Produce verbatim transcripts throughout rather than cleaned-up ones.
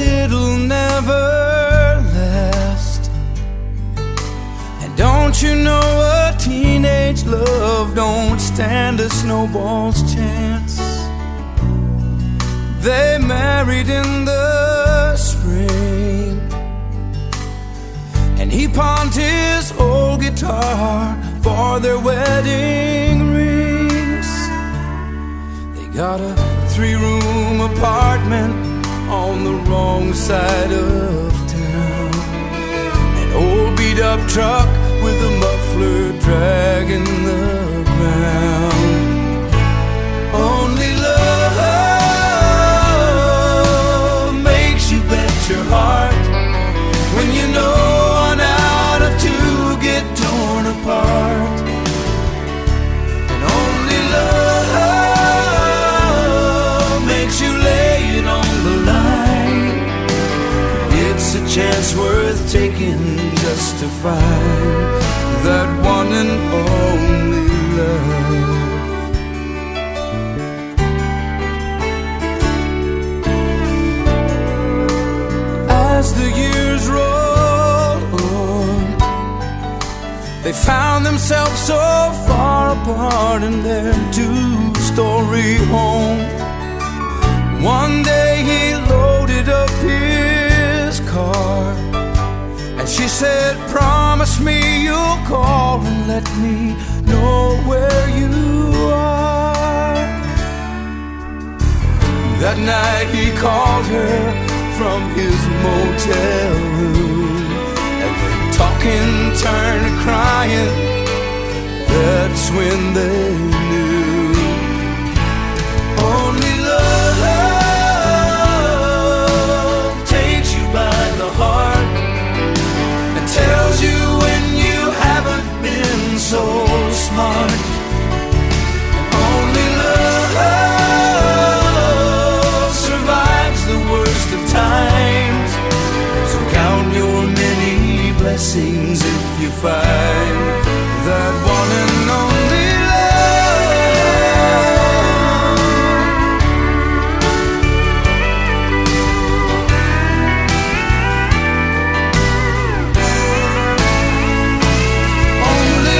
it'll never last. And don't you know a teenage love don't stand a snowball's chance? They married in the spring, and he pawned his old guitar for their wedding rings. They got a three-room apartment on the wrong side of town, an old beat-up truck with a muffler dragging the ground. Only love makes you bet your heart when you know one out of two get torn apart. And only love makes you lay it on the line. It's a chance worth taking just to find that one and only love. As the years roll on, they found themselves so far apart in their two-story home. One day he loaded up his car, and she said, promise me you'll call and let me know where you are. That night he called her from his motel room, and when talking turned to crying, that's when they knew. Only love takes you by the heart and tells you when you haven't been so smart. Only love survives the worst of times, so count your many blessings if you find that one and only Only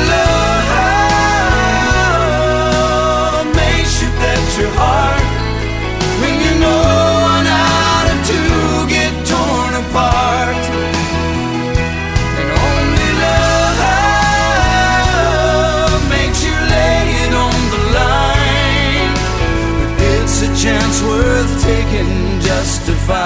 love makes you bet your heart when you know one out of two get torn apart. And only love makes you lay it on the line. It's a chance worth taking just to find